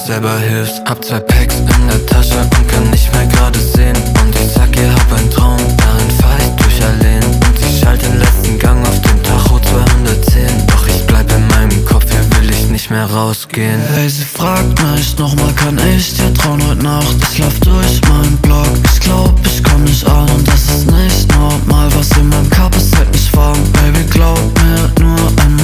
selber hilfst. Hab 2 Packs in der Tasche und kann nicht mehr gerade sehen. Und ich sag ihr, hab einen Traum, darin fahr ich durch Alleen. Und ich schalte den letzten Gang auf den Tacho 210. Doch ich bleib in meinem Kopf, hier will ich nicht mehr rausgehen. Hey, sie fragt mich nochmal, kann ich dir trauen heute Nacht? Ich lauf durch meinen Block, ich glaub, ich komm nicht an. Und das ist nicht normal, was in meinem Cup ist, hält mich warm. Baby, glaub mir nur einmal.